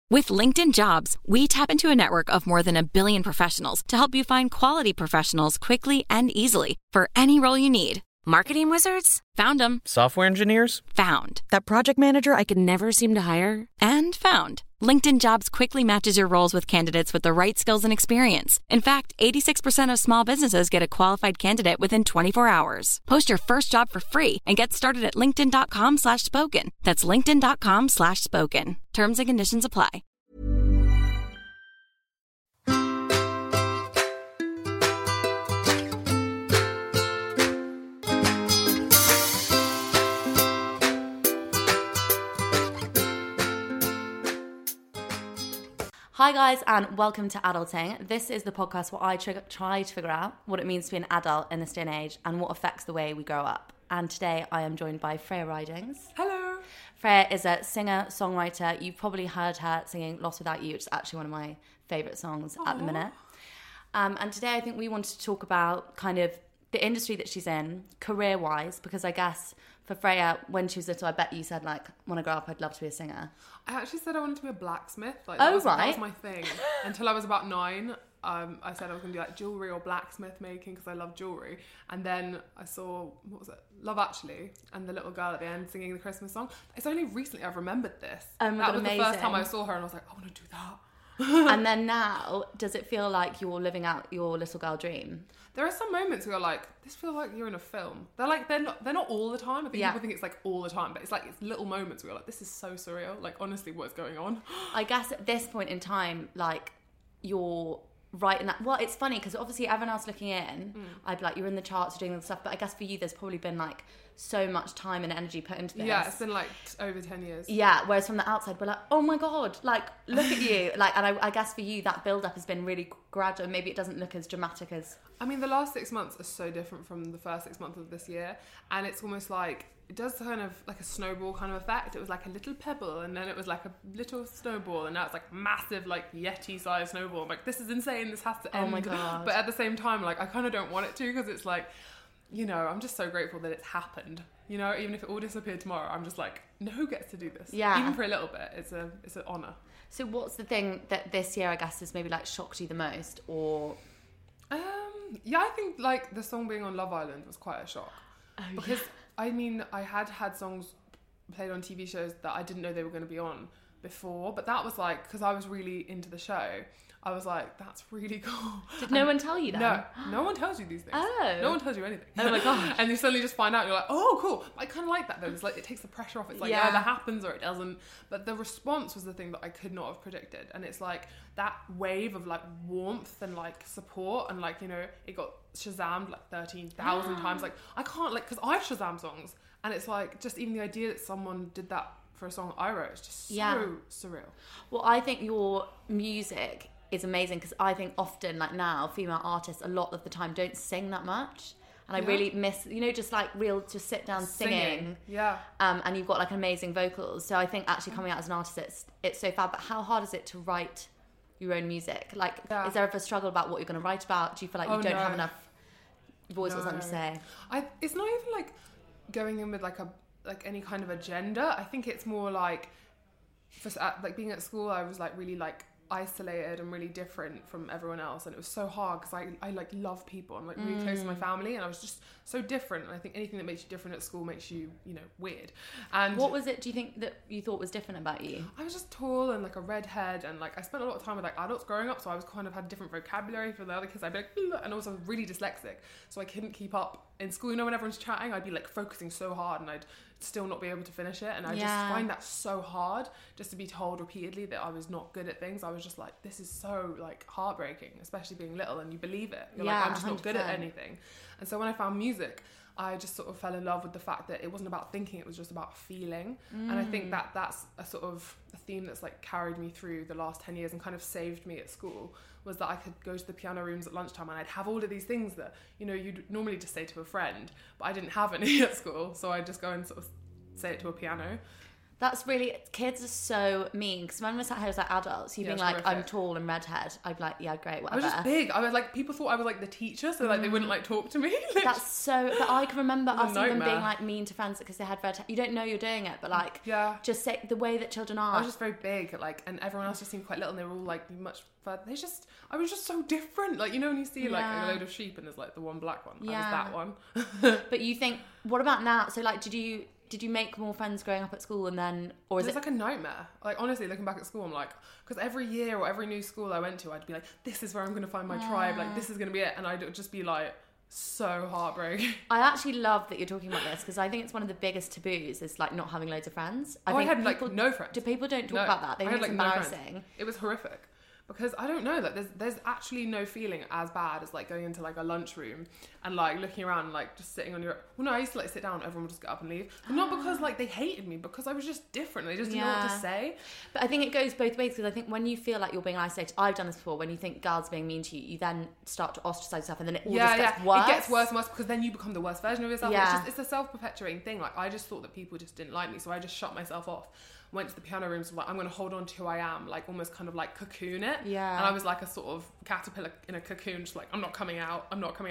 With LinkedIn Jobs, we tap into a network of more than 1 billion professionals to help you find quality professionals quickly and easily for any role you need. Marketing wizards? Found them. Software engineers? Found. That project manager I could never seem to hire? And found. LinkedIn Jobs quickly matches your roles with candidates with the right skills and experience. In fact, 86% of small businesses get a qualified candidate within 24 hours. Post your first job for free and get started at linkedin.com/spoken. That's linkedin.com/spoken. Terms and conditions apply. Hi guys, and welcome to Adulting. This is the podcast where I try to figure out what it means to be an adult in this day and age and what affects the way we grow up. And today I am joined by Freya Ridings. Hello. Freya is a singer, songwriter. You've probably heard her singing Lost Without You, which is actually one of my favourite songs at the minute. And today I think we wanted to talk about kind of the industry that she's in, career-wise, because I guess for Freya, when she was little, I bet you said, like, when I grow up, I'd love to be a singer. I actually said I wanted to be a blacksmith. Like, that was my thing. Until Until I was about 9, I said I was going to do, like, jewellery or blacksmith making because I love jewellery. And then I saw, what was it? Love Actually, and the little girl at the end singing the Christmas song. It's only recently I've remembered this. Oh my God, that was amazing. the first time I saw her and I was like, I want to do that. And then now, does it feel like you're living out your little girl dream? There are some moments where you're like, this feels like you're in a film. They're not all the time. I think people think it's like all the time, but it's like it's little moments where you're like, this is so surreal. Like, honestly, what's going on? I guess at this point in time, like, you're right in that. Well, it's funny because obviously everyone else looking in, I'd be like, you're in the charts, you're doing all the stuff, but I guess for you, there's probably been like so much time and energy put into this. Yeah, it's been like over 10 years. Yeah, whereas from the outside, we're like, oh my God, like, look at you. Like, and I guess for you, that build-up has been really gradual. Maybe it doesn't look as dramatic as... I mean, the last 6 months are so different from the first 6 months of this year. And it's almost like, it does kind of like a snowball kind of effect. It was like a little pebble, and then it was like a little snowball, and now it's like massive, like Yeti-sized snowball. I'm like, this is insane, this has to end. Oh my God. But at the same time, like, I kind of don't want it to, because it's like, you know, I'm just so grateful that it's happened. You know, even if it all disappeared tomorrow, I'm just like, no, who gets to do this? Yeah. Even for a little bit, it's an honour. So what's the thing that this year, I guess, has maybe like shocked you the most, or... Yeah, I think like the song being on Love Island was quite a shock. Oh, because I mean, I had songs played on TV shows that I didn't know they were going to be on before, but that was like, because I was really into the show, I was like, that's really cool. Did no one tell you that? No one tells you these things. Oh. No one tells you anything. Oh my God. And you suddenly just find out, you're like, oh, cool. I kind of like that though. It's like, it takes the pressure off. It's like, yeah, that happens or it doesn't. But the response was the thing that I could not have predicted. And it's like that wave of like warmth and like support, and like, you know, it got Shazammed like 13,000 times. Like, I can't, like, because I've Shazam songs, and it's like, just even the idea that someone did that for a song I wrote is just so surreal. Well, I think your music is amazing, because I think often, like now, female artists a lot of the time don't sing that much, and I really miss, you know, just like real, just sit down singing. Yeah. And you've got like amazing vocals, so I think actually coming out as an artist, it's so fab. But how hard is it to write your own music? Like, is there ever a struggle about what you're going to write about? Do you feel like you don't have enough? You've always got something to say. It's not even like going in with like any kind of agenda. I think it's more like, like being at school, I was like really like isolated and really different from everyone else, and it was so hard because I like love people. I'm like really close to my family, and I was just so different, and I think anything that makes you different at school makes you, you know, weird. And what was it, do you think, that you thought was different about you? I was just tall and like a redhead, and like I spent a lot of time with like adults growing up, so I was kind of had different vocabulary for the other kids. I'd be like, ugh, and also really dyslexic, so I couldn't keep up in school. You know, when everyone's chatting, I'd be like focusing so hard, and I'd still not be able to finish it, and I just find that so hard, just to be told repeatedly that I was not good at things. I was just like, this is so like heartbreaking, especially being little, and you believe it. You're like, I'm just 100%. Not good at anything. And so when I found music, I just sort of fell in love with the fact that it wasn't about thinking, it was just about feeling. And I think that that's a sort of a theme that's like carried me through the last 10 years and kind of saved me at school, was that I could go to the piano rooms at lunchtime and I'd have all of these things that, you know, you'd normally just say to a friend, but I didn't have any at school, so I'd just go and sort of say it to a piano. That's really, kids are so mean. Because when we're sat here as like adults, you being it's like, horrific. I'm tall and redhead, I'd be like, yeah, great, I whatever. was just big. I was like, people thought I was like the teacher, so like they wouldn't like talk to me. That's so, but I can remember It's a us even nightmare. being like mean to friends because they had red hair. You don't know you're doing it, but like, Yeah. just say the way that children are. I was just very big, like, and everyone else just seemed quite little, and they were all like much further. I was just so different. Like, you know, when you see like Yeah. a load of sheep and there's like the one black one. I Yeah. was that one. But you think, what about now? So like, did you make more friends growing up at school and then, or is It's it? like a nightmare. Like, honestly, looking back at school, I'm like, because every year or every new school I went to, I'd be like, this is where I'm going to find my tribe. Like, this is going to be it. And I'd just be like, so heartbreaking. I actually love that you're talking about this because I think it's one of the biggest taboos is like not having loads of friends. I I think had like people, no friends. people don't talk No. about that. They I think had, it's like, no friends. embarrassing. It was horrific. Because I don't know, like there's actually no feeling as bad as like going into like a lunchroom and like looking around and like just sitting on your. Well, no, I used to like sit down, everyone would just get up and leave. But not because like they hated me, because I was just different. They just didn't know what to Yeah. say. But I think it goes both ways because I think when you feel like you're being isolated, I've done this before. When you think girls are being mean to you, you then start to ostracise yourself, and then it all just gets worse. It gets worse and worse because then you become the worst version of yourself. Yeah. It's a self-perpetuating thing. Like I just thought that people just didn't like me, so I just shut myself off. Went to the piano rooms, was like, I'm going to hold on to who I am, like almost kind of like cocoon it. Yeah. And I was like a sort of caterpillar in a cocoon, just like, I'm not coming out.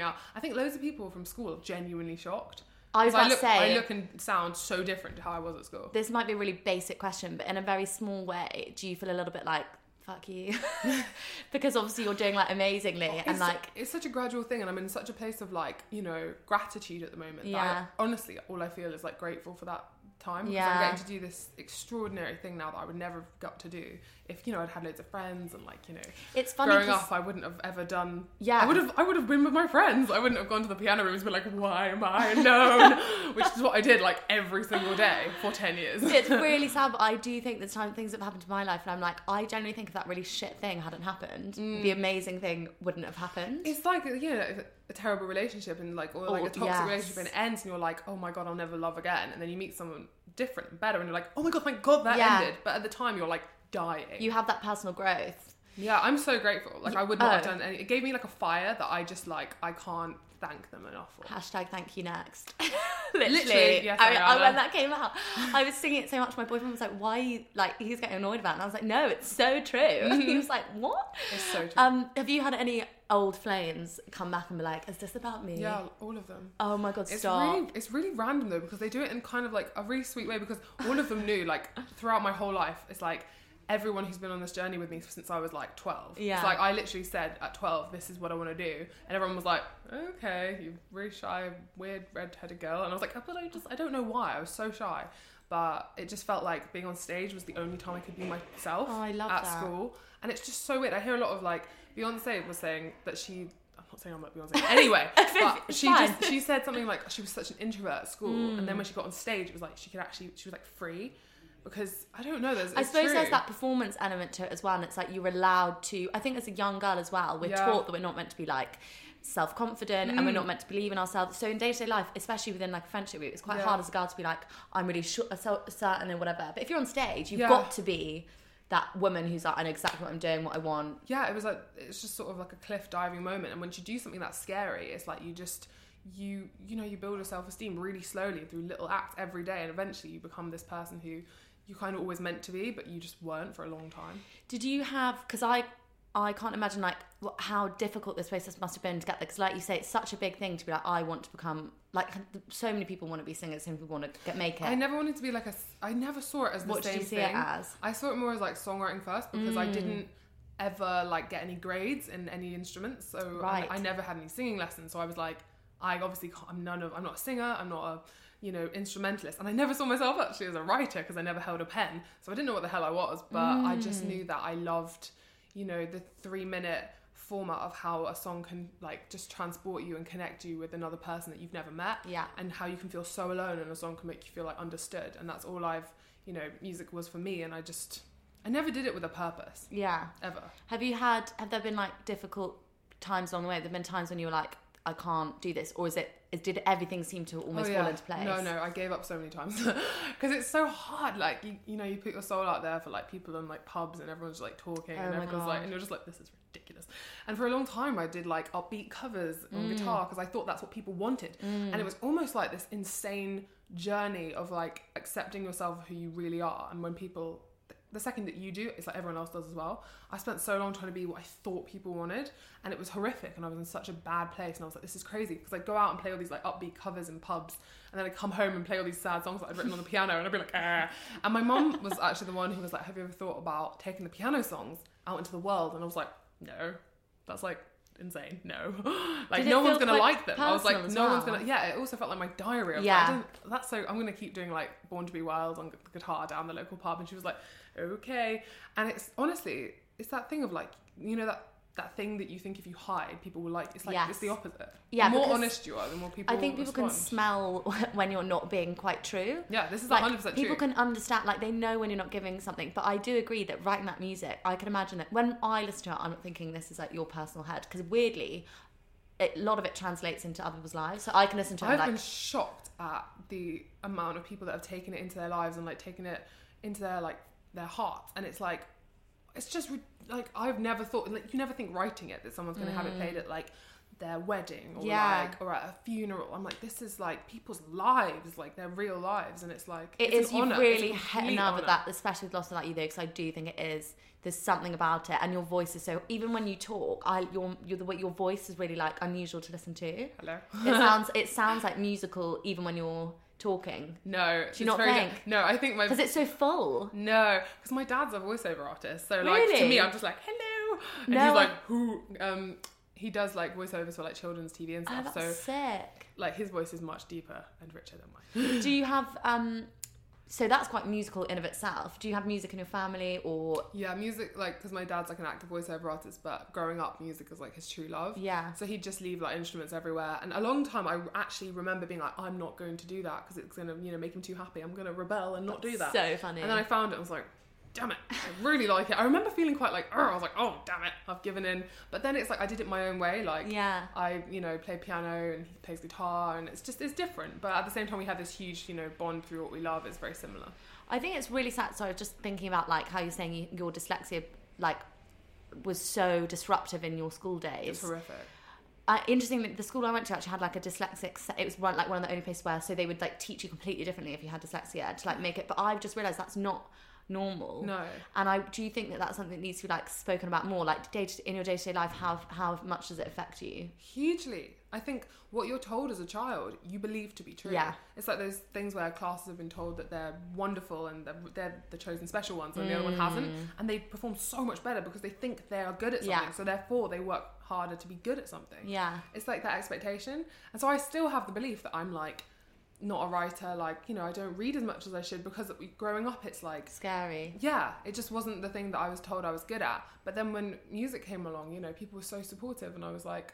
I think loads of people from school are genuinely shocked. I was about to say, I look and sound so different to how I was at school. this might be a really basic question, but in a very small way, do you feel a little bit like, fuck you? Because obviously you're doing like amazingly and like... It's such a gradual thing, and I'm in such a place of like, you know, gratitude at the moment. Yeah. That honestly, all I feel is like grateful for that time, because Yeah. I'm getting to do this extraordinary thing now that I would never have got to do if, you know, I'd had loads of friends and like, you know, It's funny growing 'cause- up I wouldn't have ever done. Yeah. I would have been with my friends. I wouldn't have gone to the piano rooms and been like, why am I alone? Which is what I did like every single day for 10 years. It's really sad, but I do think there's things that have happened to my life and I'm like, I generally think if that really shit thing hadn't happened, the amazing thing wouldn't have happened. It's like, you know, a terrible relationship and like, or like a toxic yes. relationship, and it ends and you're like, oh my God, I'll never love again. And then you meet someone different and better and you're like, oh my God, thank God that Yeah. ended. But at the time you're like dying. You have that personal growth. Yeah, I'm so grateful. Like I would not have done any. It gave me like a fire that I just like, I can't thank them enough for. Hashtag thank you next. Literally, yes, I Ariana. when that came out, I was singing it so much. My boyfriend was like, "Why?" Are you, like he's getting annoyed about it. And I was like, "No, it's so true." He was like, "What?" It's so true. Have you had any old flames come back and be like, "Is this about me?" Yeah, all of them. Oh my God, stop. It's really random though, because they do it in kind of like a really sweet way, because all of them knew, like throughout my whole life, it's like everyone who's been on this journey with me since I was like 12. Yeah. It's like I literally said at 12, this is what I want to do. And everyone was like, okay, you really shy, weird red-headed girl. And I was like, but I don't know why. I was so shy. But it just felt like being on stage was the only time I could be myself Oh, I love at that. school. And it's just so weird. I hear a lot of like, Beyonce was saying that I'm not saying I'm like Beyonce. Anyway, but It's she fine. she said something like she was such an introvert at school, and then when she got on stage, it was like she was like free, because I don't know. I suppose there's that performance element to it as well, and it's like you're allowed to. I think as a young girl as well, we're Yeah. taught that we're not meant to be like self-confident and we're not meant to believe in ourselves. So in day-to-day life, especially within like a friendship group, it's quite Yeah. hard as a girl to be like, I'm really certain and whatever. But if you're on stage, you've Yeah. got to be that woman who's like, I know exactly what I'm doing, what I want. Yeah, it's just sort of like a cliff diving moment, and when you do something that's scary, it's like you just you build your self-esteem really slowly through little acts every day, and eventually you become this person who you kind of always meant to be, but you just weren't for a long time. Did you have, because I can't imagine like how difficult this process must have been to get there, because like you say, it's such a big thing to be like, I want to become, like so many people want to be singers, so many people want to make it. I never wanted to be like I never saw it as the What same did you see thing. it as? I saw it more as like songwriting first, because I didn't ever like get any grades in any instruments, so Right. I never had any singing lessons. So I was like, I obviously can't, I'm not a singer, I'm not a instrumentalist, and I never saw myself actually as a writer because I never held a pen, so I didn't know what the hell I was, but I just knew that I loved the 3-minute format of how a song can like just transport you and connect you with another person that you've never met. Yeah. And how you can feel so alone, and a song can make you feel like understood, and that's all music was for me, and I never did it with a purpose. Yeah. Ever. Have there been like difficult times along the way? Have there been times when you were like, I can't do this? Or did everything seem to almost fall into place? No, I gave up so many times because it's so hard. Like you know, you put your soul out there for like people in like pubs and everyone's like talking and everyone's like, and you're just like, this is ridiculous. And for a long time I did like upbeat covers on guitar because I thought that's what people wanted. And it was almost like this insane journey of like accepting yourself for who you really are. And when people, the second that you do, it's like everyone else does as well. I spent so long trying to be what I thought people wanted, and it was horrific, and I was in such a bad place, and I was like, this is crazy, because I'd go out and play all these like upbeat covers in pubs, and then I'd come home and play all these sad songs that I'd written on the piano, and I'd be like, ah. And my mum was actually the one who was like, have you ever thought about taking the piano songs out into the world? And I was like, no, that's like insane. No, like no one's gonna like them. I was like, no one's gonna. Yeah, it also felt like my diary. I was like, that's so. I'm gonna keep doing like Born to Be Wild on the guitar down the local pub, and she was like, okay. And it's honestly, it's that thing of like, you know, that thing that you think if you hide, people will like. It's like it's the opposite. Yeah, the more honest you are, the more people. I think people can smell when you're not being quite true. Yeah, this is like, 100% true. People can understand, like they know when you're not giving something. But I do agree that writing that music, I can imagine that when I listen to it, I'm not thinking this is like your personal head, because weirdly, a lot of it translates into other people's lives. So I can listen to it. I've been shocked at the amount of people that have taken it into their lives and like taken it into their like their hearts, and it's like, it's just like, I've never thought, like, you never think writing it that someone's going to have it played at like their wedding or like, or at a funeral. I'm like, this is like people's lives, like their real lives, and it's like, it's you've really hit a nerve with that, especially with Lost Without You though, because I do think it is, there's something about it, and your voice is so, even when you talk, your voice is really like unusual to listen to. Hello. It sounds like musical even when you're talking. No, do you not think? No, I think because it's so full. No, because my dad's a voiceover artist, so like really? To me, I'm just like, hello, and he's like, who? He does like voiceovers for like children's TV and stuff. Oh, that's so sick. Like his voice is much deeper and richer than mine. Do you have so that's quite musical in of itself. Do you have music in your family or? Yeah, music, like, because my dad's like an active voiceover artist, but growing up, music is like his true love. Yeah. So he'd just leave like instruments everywhere. And a long time, I actually remember being like, I'm not going to do that because it's going to, you know, make him too happy. I'm going to rebel and not do that. So funny. And then I found it and was like, damn it, I really like it. I remember feeling quite like, I was like, oh, damn it, I've given in. But then it's like, I did it my own way. Like, I, you know, play piano and he plays guitar, and it's different. But at the same time, we have this huge, you know, bond through what we love. It's very similar. I think it's really sad. So I was just thinking about like how you're saying your dyslexia like was so disruptive in your school days. It's horrific. Interestingly, the school I went to actually had like a dyslexic. It was like one of the only places where so they would like teach you completely differently if you had dyslexia to like make it. But I've just realised that's not normal. No. And do you think that that's something that needs to be like spoken about more, like in your day-to-day life? How much does it affect you? Hugely. I think what you're told as a child, you believe to be true. Yeah. It's like those things where classes have been told that they're wonderful and they're the chosen special ones, and the other one hasn't, and they perform so much better because they think they are good at something, so therefore they work harder to be good at something. Yeah. It's like that expectation. And so I still have the belief that I'm like not a writer, like, you know, I don't read as much as I should because growing up it's like scary. Yeah, it just wasn't the thing that I was told I was good at. But then when music came along, you know, people were so supportive, and I was like,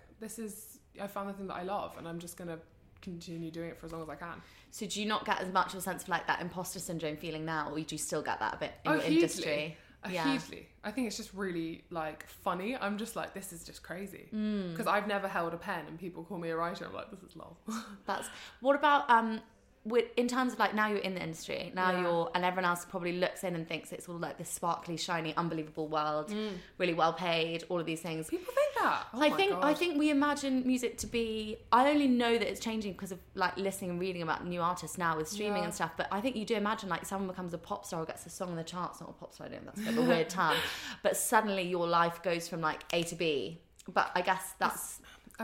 I found the thing that I love, and I'm just gonna continue doing it for as long as I can. So do you not get as much of a sense of like that imposter syndrome feeling now, or do you still get that a bit in your hugely. industry? Hugely. I think it's just really like funny. I'm just like, this is just crazy because I've never held a pen and people call me a writer. I'm like, this is lol. What about in terms of like now you're in the industry, and everyone else probably looks in and thinks it's all like this sparkly, shiny, unbelievable world, really well paid, all of these things. People think that. I think we imagine music to be. I only know that it's changing because of like listening and reading about new artists now with streaming and stuff. But I think you do imagine like someone becomes a pop star or gets a song in the charts. Not a pop star, I don't know, that's a bit of a weird term. But suddenly your life goes from like A to B. But I guess that's.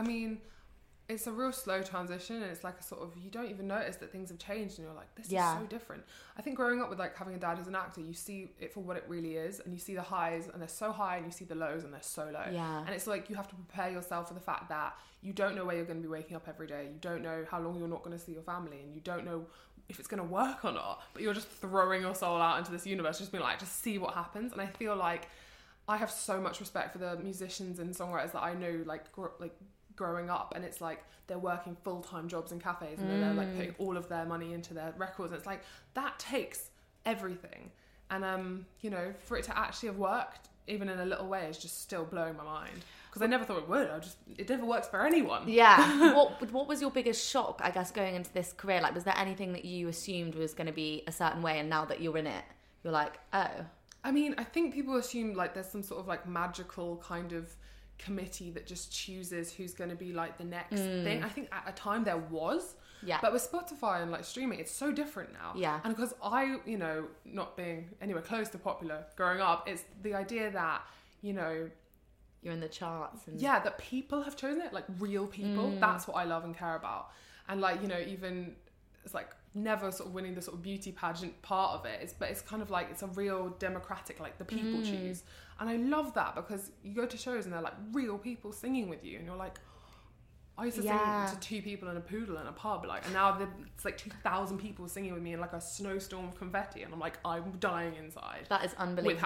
It's a real slow transition, and it's like a sort of, you don't even notice that things have changed, and you're like, this is so different. I think growing up with like having a dad who's an actor, you see it for what it really is, and you see the highs and they're so high, and you see the lows and they're so low. And it's like you have to prepare yourself for the fact that you don't know where you're going to be waking up every day, you don't know how long you're not going to see your family, and you don't know if it's going to work or not, but you're just throwing your soul out into this universe, just being like, just see what happens. And I feel like I have so much respect for the musicians and songwriters that I know, like growing up, and it's like they're working full-time jobs in cafes, and then they're like putting all of their money into their records, and it's like that takes everything. And you know, for it to actually have worked even in a little way, is just still blowing my mind. Because I never thought it would. It never works for anyone. Yeah. What was your biggest shock, I guess, going into this career? Like, was there anything that you assumed was going to be a certain way, and now that you're in it, you're like, oh? I mean, I think people assume like there's some sort of like magical kind of committee that just chooses who's going to be like the next thing. I think at a time there was. Yeah. But with Spotify and like streaming, it's so different now. Yeah. And because I, not being anywhere close to popular growing up, it's the idea that, you're in the charts. And... yeah, that people have chosen it, like real people. That's what I love and care about. And like, even it's like never sort of winning the sort of beauty pageant part of it. But it's kind of like, it's a real democratic, like the people choose. And I love that because you go to shows and they're like real people singing with you. And you're like, I used to sing to 2 people and a poodle in a pub, like, and now it's like 2,000 people singing with me in like a snowstorm of confetti. And I'm like, I'm dying inside. That is unbelievable.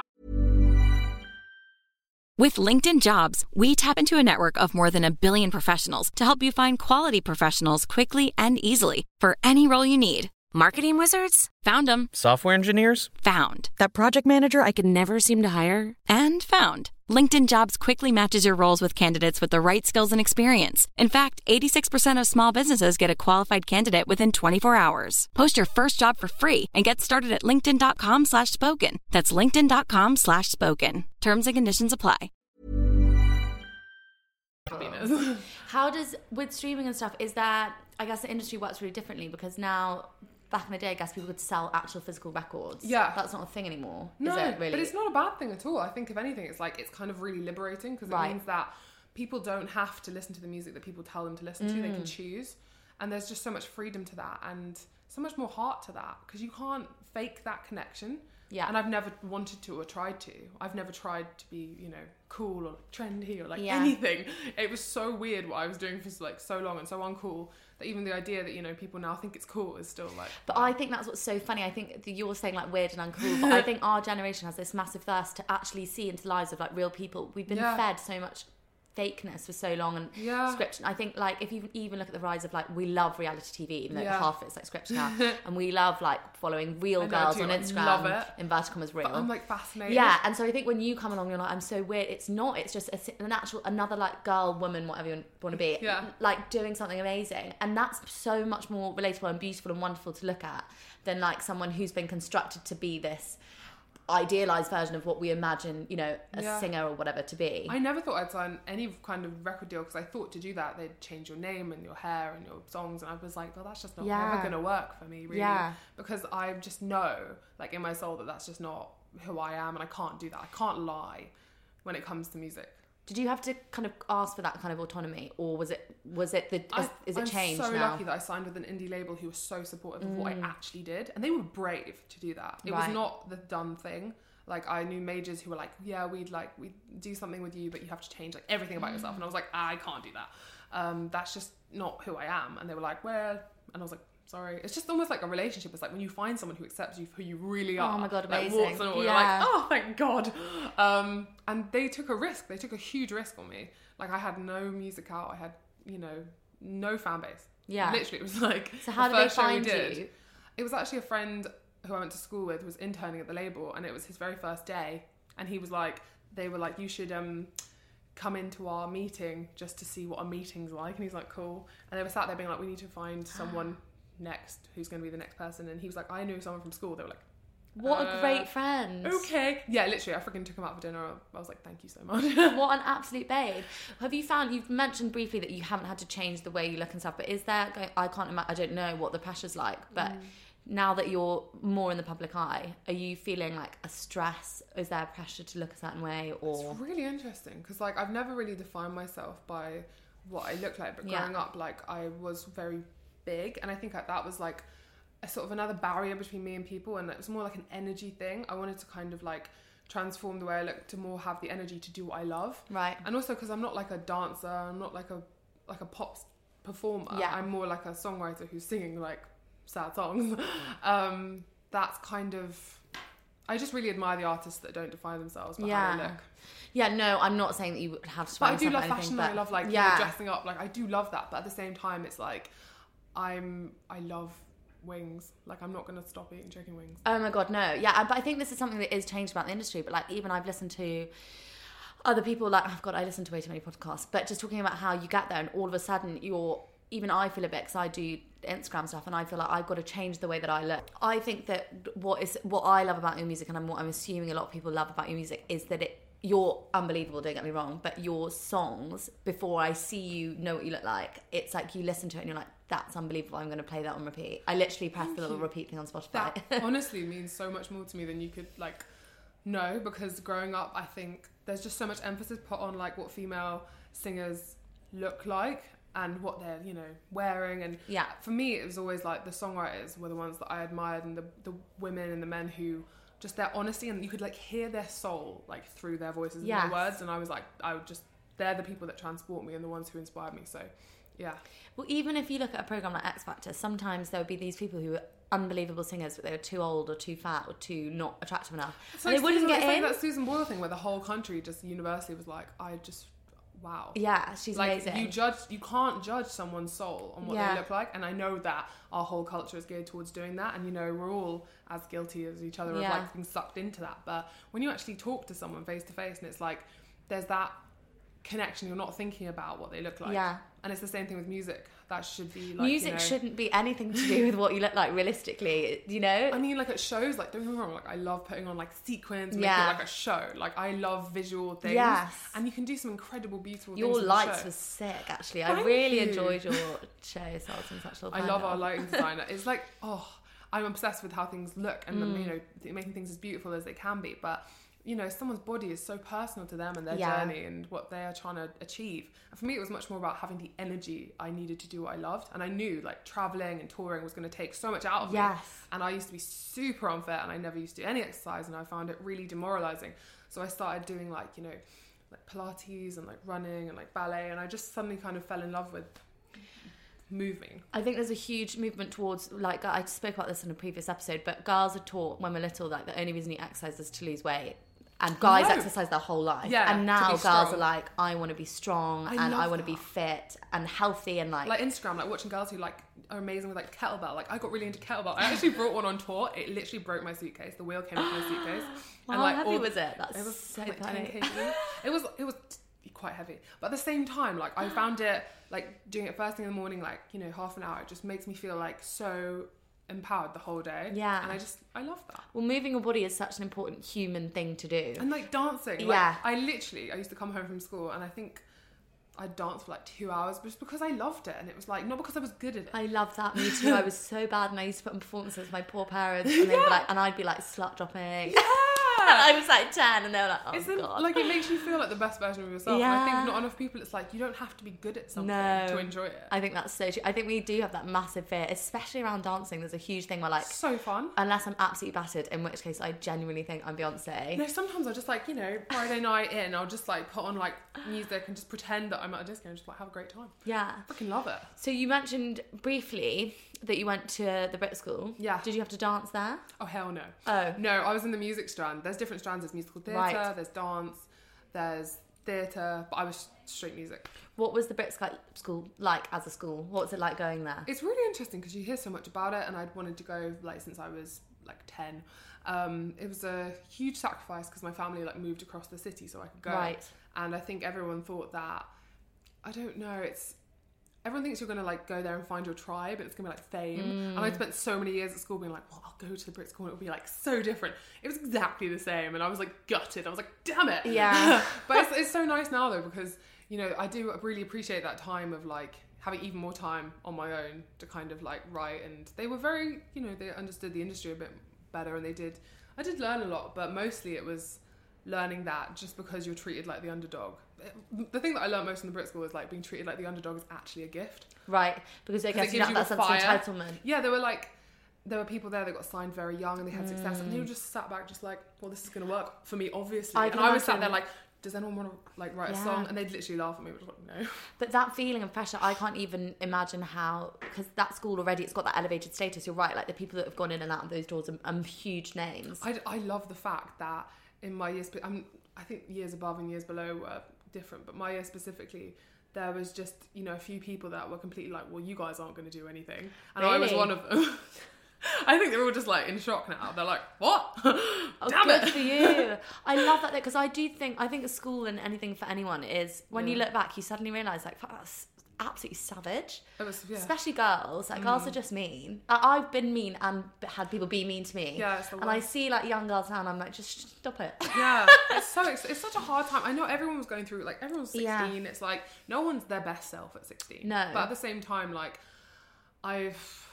With LinkedIn Jobs, we tap into a network of more than 1 billion professionals to help you find quality professionals quickly and easily for any role you need. Marketing wizards? Found them. Software engineers? Found. That project manager I could never seem to hire? And found. LinkedIn Jobs quickly matches your roles with candidates with the right skills and experience. In fact, 86% of small businesses get a qualified candidate within 24 hours. Post your first job for free and get started at linkedin.com/spoken. That's linkedin.com/spoken. Terms and conditions apply. How does, with streaming and stuff, is that, I guess the industry works really differently because now, back in the day, I guess people could sell actual physical records. Yeah. That's not a thing anymore, no, is it really? But it's not a bad thing at all. I think if anything, it's like, it's kind of really liberating because it means that people don't have to listen to the music that people tell them to listen to. They can choose. And there's just so much freedom to that and so much more heart to that because you can't fake that connection. Yeah. And I've never wanted to or tried to. I've never tried to be, cool or trendy or like anything. It was so weird what I was doing for like so long and so uncool that even the idea that, people now think it's cool is still like... But I think that's what's so funny. I think that you're saying like weird and uncool, but I think our generation has this massive thirst to actually see into the lives of like real people. We've been fed so much fakeness for so long and scripture. I think like if you even look at the rise of like, we love reality TV, even though half of it's like scripture now, and we love like following real girls on Instagram. Love it. Inverted commas real. But I'm like fascinated. Yeah, and so I think when you come along, you're like, I'm so weird. It's not. It's just an actual another like girl, woman, whatever you want to be. Yeah. Like doing something amazing, and that's so much more relatable and beautiful and wonderful to look at than like someone who's been constructed to be this idealized version of what we imagine, a singer or whatever to be. I never thought I'd sign any kind of record deal because I thought to do that they'd change your name and your hair and your songs, and I was like, well, that's just not ever going to work for me, really. Yeah. Because I just know, like in my soul, that that's just not who I am, and I can't do that. I can't lie when it comes to music. Did you have to kind of ask for that kind of autonomy, or is it changed now? I'm so lucky that I signed with an indie label who was so supportive of what I actually did, and they were brave to do that. It was not the done thing. Like I knew majors who were like, yeah, we'd do something with you, but you have to change like everything about yourself. And I was like, I can't do that. That's just not who I am. And they were like, well, and I was like, sorry. It's just almost like a relationship. It's like when you find someone who accepts you for who you really are. Oh my God, amazing. Like warts and all. You're like, oh, thank God. And they took a risk. They took a huge risk on me. Like I had no music out. I had, no fan base. Yeah. Literally, it was like so how did they find you? It was actually a friend who I went to school with was interning at the label, and it was his very first day. And he was like, they were like, you should come into our meeting just to see what a meeting's like. And he's like, cool. And they were sat there being like, we need to find someone next who's going to be the next person. And he was like, I knew someone from school. They were like, what a great friend. Okay. Yeah, literally, I freaking took him out for dinner. I was like, thank you so much. What an absolute babe. Have you found, you've mentioned briefly that you haven't had to change the way you look and stuff, but is there, I don't know what the pressure's like, but now that you're more in the public eye, are you feeling like a stress? Is there pressure to look a certain way? Or it's really interesting because like I've never really defined myself by what I look like, but growing up, like I was very big, and I think that was like a sort of another barrier between me and people, and it was more like an energy thing. I wanted to kind of like transform the way I look to more have the energy to do what I love, right? And also because I'm not like a dancer, I'm not like a pop performer. I'm more like a songwriter who's singing like sad songs. That's kind of, I just really admire the artists that don't define themselves by how they look. Yeah, no, I'm not saying that you would have to. But I do love fashion. I love like dressing up. Like I do love that, but at the same time, it's like I love wings. Like, I'm not going to stop eating chicken wings. Oh my God, no. Yeah, but I think this is something that is changed about the industry. But like, even I've listened to other people, like, oh God, I listen to way too many podcasts, but just talking about how you get there and all of a sudden even I feel a bit, because I do Instagram stuff, and I feel like I've got to change the way that I look. I think that what I love about your music, and what I'm assuming a lot of people love about your music, is that you're unbelievable, don't get me wrong, but your songs, before I see you know what you look like, it's like you listen to it and you're like, that's unbelievable, I'm going to play that on repeat. I literally press the little repeat thing on Spotify. That honestly means so much more to me than you could like know, because growing up, I think there's just so much emphasis put on like what female singers look like and what they're, you know, wearing. And for me, it was always like the songwriters were the ones that I admired, and the women and the men who just their honesty, and you could like hear their soul like through their voices and their words. And I was like, they're the people that transport me and the ones who inspired me. So yeah. Well, even if you look at a program like X Factor, sometimes there would be these people who were unbelievable singers, but they were too old or too fat or too not attractive enough. It's like, they wouldn't get in. Like that Susan Boyle thing where the whole country just universally was like, wow. Yeah, she's like, amazing. You can't judge someone's soul on what they look like, and I know that our whole culture is geared towards doing that, and you know, we're all as guilty as each other of like being sucked into that. But when you actually talk to someone face to face, and it's like there's that connection, you're not thinking about what they look like. Yeah. And it's the same thing with music. That should be like, music, you know, shouldn't be anything to do with what you look like realistically, you know? I mean, like at shows, like don't get me wrong, like I love putting on like sequins, making it like a show. Like I love visual things. Yes. And you can do some incredible, beautiful your things. Your lights were sick, actually. I really enjoyed your show, so I was in such a I love our lighting designer. It's like, I'm obsessed with how things look and you know, making things as beautiful as they can be. But you know, someone's body is so personal to them and their journey and what they are trying to achieve. And for me, it was much more about having the energy I needed to do what I loved. And I knew like traveling and touring was going to take so much out of me. And I used to be super unfit, and I never used to do any exercise, and I found it really demoralizing. So I started doing like, you know, like Pilates and like running and like ballet, and I just suddenly kind of fell in love with moving. I think there's a huge movement towards, like, I spoke about this in a previous episode, but girls are taught when we're little that the only reason you exercise is to lose weight. And guys exercise their whole life. Yeah, and now girls are like, I want to be strong and I want to be fit and healthy and like Instagram, like watching girls who like are amazing with like kettlebell. Like I got really into kettlebell. I actually brought one on tour. It literally broke my suitcase. The wheel came off my suitcase. How heavy was it? That's so like funny. 10 kg. It was quite heavy. But at the same time, like I found it like doing it first thing in the morning, like, you know, half an hour, it just makes me feel like so empowered the whole day. And I love that. Well, moving your body is such an important human thing to do. And like dancing, like, I used to come home from school and I think I'd dance for like 2 hours just because I loved it, and it was like not because I was good at it. I love that. Me too. I was so bad, and I used to put on performances with my poor parents, and they were like, and I'd be like slut dropping. And I was like 10 and they were like, oh God. Like it makes you feel like the best version of yourself. And I think not enough people, it's like you don't have to be good at something to enjoy it. I think that's so true. I think we do have that massive fear, especially around dancing. There's a huge thing where like, so fun. Unless I'm absolutely battered, in which case I genuinely think I'm Beyonce. No, sometimes I just like, you know, Friday night in, I'll just like put on like music and just pretend that I'm at a disco and just like have a great time. Yeah. I freaking love it. So you mentioned briefly that you went to the Brit School. Yeah. Did you have to dance there? Oh, hell no. Oh. No, I was in the music strand. There's different strands. There's musical theatre, there's dance, there's theatre, but I was straight music. What was the Brit School like as a school? What was it like going there? It's really interesting because you hear so much about it, and I'd wanted to go like since I was like 10. It was a huge sacrifice because my family like moved across the city so I could go. Right. And I think everyone thought that, I don't know, everyone thinks you're going to like go there and find your tribe and it's going to be like fame. And I spent so many years at school being like, well, I'll go to the Brit School and it'll be like so different. It was exactly the same. And I was like gutted. I was like, damn it. Yeah. But it's so nice now though, because, you know, I do really appreciate that time of like having even more time on my own to kind of like write. And they were very, you know, they understood the industry a bit better, and I did learn a lot, but mostly it was learning that just because you're treated like the underdog. The thing that I learned most in the Brit School was like being treated like the underdog is actually a gift. Right, because I guess you have that sense of entitlement. Yeah, there were people there that got signed very young and they had success, and they were just sat back just like, well, this is going to work for me, obviously. I was sat there like, does anyone want to like write a song? And they'd literally laugh at me, which was like, no. But that feeling of pressure, I can't even imagine how, because that school already, it's got that elevated status. You're right, like the people that have gone in and out of those doors are huge names. I love the fact that in my years, I think years above and years below were different, but my year specifically, there was just, you know, a few people that were completely like, well, you guys aren't going to do anything. And really? I was one of them. I think they're all just like in shock now. They're like, what? Oh, Damn good it. for you. I love that because I think school and anything for anyone is when you look back, you suddenly realise like that's absolutely savage. It was, yeah. Especially girls. Like girls are just mean. I've been mean and had people be mean to me. Yeah, it's the and I worst. see like young girls now and I'm like, just stop it. Yeah, it's such a hard time. I know everyone was going through, like, everyone's 16. Yeah. It's like no one's their best self at 16. No. But at the same time, like, I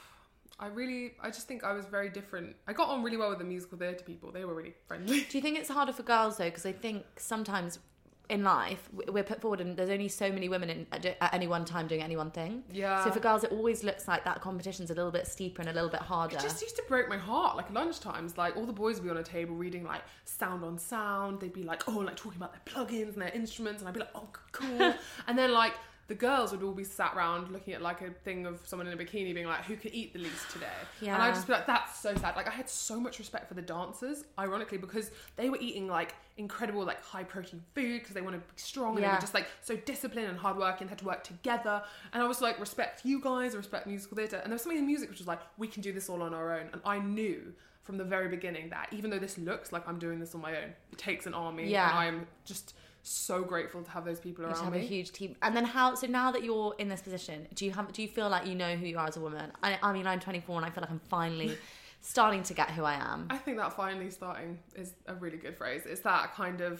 just think I was very different. I got on really well with the musical theatre people. They were really friendly. Do you think it's harder for girls though? Because I think sometimes in life we're put forward and there's only so many women at any one time doing any one thing. Yeah. So for girls it always looks like that competition's a little bit steeper and a little bit harder. It just used to break my heart. Like, lunchtimes, like, all the boys would be on a table reading, like, Sound on Sound. They'd be like, oh, like, talking about their plugins and their instruments. And I'd be like, oh, cool. And then, like, the girls would all be sat around looking at, like, a thing of someone in a bikini being like, who could eat the least today? Yeah. And I'd just be like, that's so sad. Like, I had so much respect for the dancers, ironically, because they were eating, like, incredible, like, high-protein food because they wanted to be strong. And they were just, like, so disciplined and hardworking, had to work together. And I was like, respect you guys, respect musical theatre. And there was something in music which was like, we can do this all on our own. And I knew from the very beginning that even though this looks like I'm doing this on my own, it takes an army. Yeah. And I'm just so grateful to have those people You around have me. a huge team. And then so now that you're in this position, do you feel like you know who you are as a woman? I mean, I'm 24 and I feel like I'm finally starting to get who I am. I think that finally starting is a really good phrase. It's that kind of,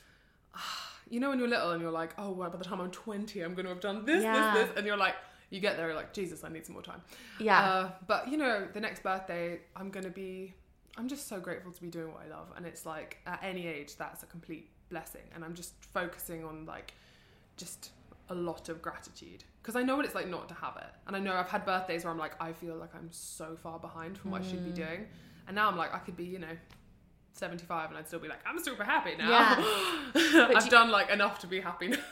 you know, when you're little and you're like, oh, well, by the time I'm 20, I'm going to have done this, this. And you're like, you get there, you're like, Jesus, I need some more time. Yeah. But, you know, the next birthday, I'm just so grateful to be doing what I love. And it's like, at any age, that's a complete blessing. And I'm just focusing on, like, just a lot of gratitude. Because I know what it's like not to have it. And I know I've had birthdays where I'm like, I feel like I'm so far behind from what I should be doing. And now I'm like, I could be, you know, 75 and I'd still be like, I'm super happy now. Yeah. I've done, like, enough to be happy now.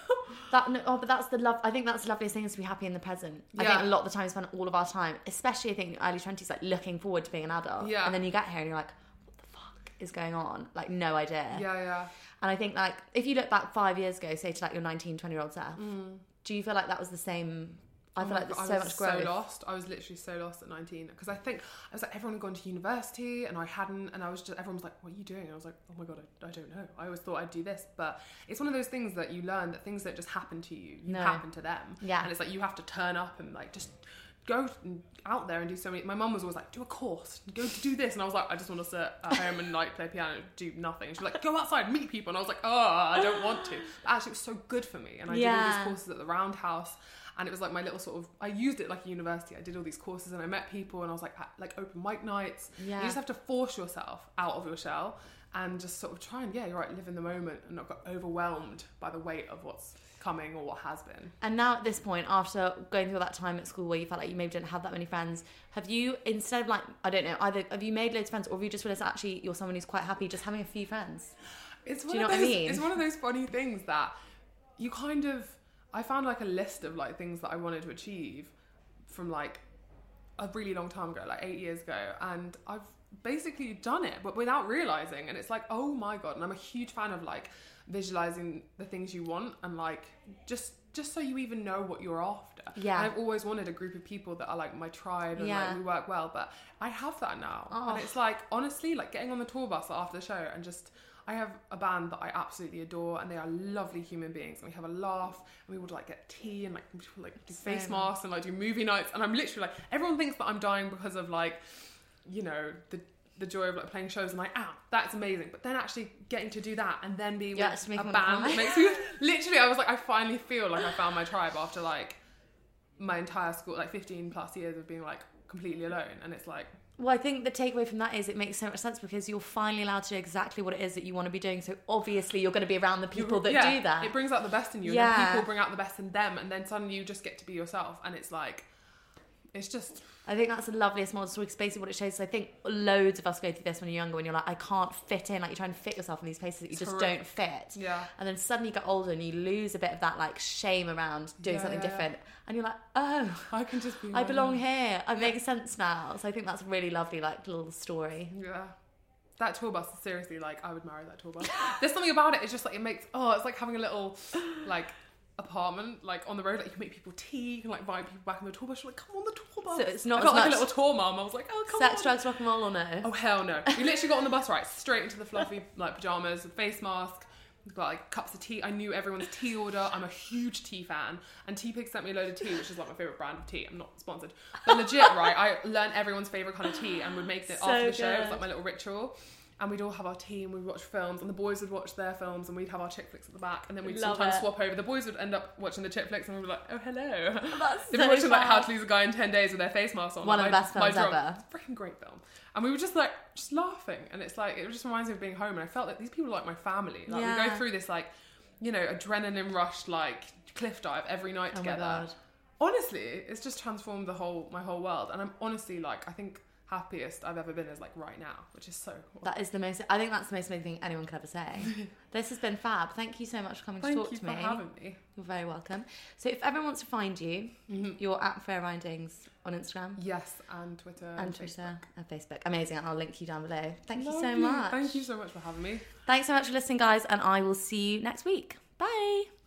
But that's the love. I think that's the loveliest thing is to be happy in the present. I Yeah. think a lot of the time we spend all of our time, especially I think early 20s, like looking forward to being an adult. Yeah. And then you get here and you're like, what the fuck is going on? Like, no idea. Yeah. And I think, like, if you look back 5 years ago, say to like your 19, 20-year-old self, do you feel like that was the same? I feel like there's so much growth. I was so lost. I was literally so lost at 19 because I think I was like, everyone had gone to university and I hadn't, and I was just, everyone was like, what are you doing? And I was like, oh my god, I don't know. I always thought I'd do this, but it's one of those things that you learn that things don't just happen to you, No. happen to them. Yeah. And it's like you have to turn up and like just go out there and do so many. My mum was always like, do a course, go to do this, and I was like, I just want to sit at home and like play piano, do nothing. And she was like, go outside, meet people, and I was like, oh, I don't want to. But actually, it was so good for me, and I did all these courses at the Roundhouse. And it was like my little sort of, I used it like a university. I did all these courses and I met people and I was like, at like open mic nights. Yeah. You just have to force yourself out of your shell and just sort of try and, yeah, you're right, live in the moment and not get overwhelmed by the weight of what's coming or what has been. And now at this point, after going through that time at school where you felt like you maybe didn't have that many friends, have you, instead of like, I don't know, either have you made loads of friends or have you just realised actually you're someone who's quite happy just having a few friends? Do you know what I mean? It's one of those funny things that you kind of, I found like a list of like things that I wanted to achieve from like a really long time ago, like 8 years ago, and I've basically done it but without realizing, and it's like, oh my god. And I'm a huge fan of like visualizing the things you want and like just so you even know what you're after. Yeah. And I've always wanted a group of people that are like my tribe and like we work well, but I have that now. And it's like, honestly, like getting on the tour bus after the show and just, I have a band that I absolutely adore and they are lovely human beings and we have a laugh and we would like get tea and like do face masks and like do movie nights, and I'm literally like, everyone thinks that I'm dying because of like, you know, the joy of like playing shows and like, that's amazing, but then actually getting to do that and then be with a band that makes me literally, I was like, I finally feel like I found my tribe after like my entire school, like 15 plus years of being like completely alone. And it's like, well, I think the takeaway from that is it makes so much sense because you're finally allowed to do exactly what it is that you want to be doing. So obviously you're going to be around the people that do that. It brings out the best in you. And then people bring out the best in them. And then suddenly you just get to be yourself. And it's like, it's just... I think that's the loveliest model story because basically what it shows is I think loads of us go through this when you're younger, when you're like, I can't fit in. Like you're trying to fit yourself in these places that you just don't fit. Yeah. And then suddenly you get older and you lose a bit of that like shame around doing something different. And you're like, oh, I can just be I belong here. I make sense now. So I think that's a really lovely like little story. Yeah. That tour bus is seriously like, I would marry that tour bus. There's something about it. It's just like, it makes, it's like having a little like apartment, like on the road. Like you can make people tea, you can like invite people back on the tour bus. You're like, come on the tour bus. So it's not I got as like a much little tour mum. I was like, oh, come sex, on. drugs, rock and roll, or no? Oh hell no. We literally got on the bus, right, straight into the fluffy like pajamas, face mask. We've got like cups of tea. I knew everyone's tea order. I'm a huge tea fan, and Teapig sent me a load of tea, which is like my favorite brand of tea. I'm not sponsored, but legit, right? I learned everyone's favorite kind of tea and would make it So after the show. It was good. like my little ritual. And we'd all have our tea and we'd watch films, and the boys would watch their films, and we'd have our chick flicks at the back, and then we'd Love sometimes it. swap over. The boys would end up watching the chick flicks, and we'd be like, oh hello. That's They've been so watching like How to fab. Lose a Guy in 10 Days with their face masks on. One of Like, the best films drunk- ever. Freaking great film. And we were just like, just laughing, and it's like, it just reminds me of being home, and I felt like these people are like my family. Like we Yeah. go through this like, you know, adrenaline rushed like cliff dive every night Oh my together. God. Honestly, it's just transformed my whole world, and I'm honestly like, I think happiest I've ever been is like right now, which is so cool. That is I think that's the most amazing thing anyone could ever say. This has been fab. Thank you so much for coming to Thank talk you to for me. having me. You're very welcome. So if everyone wants to find you, you're at Fair Findings on Instagram Yes, and Twitter and Twitter and Facebook. Amazing. And I'll link you down below. Thank you Love so much. Thank you so much for having me. Thanks so much for listening, guys, and I will see you next week. Bye.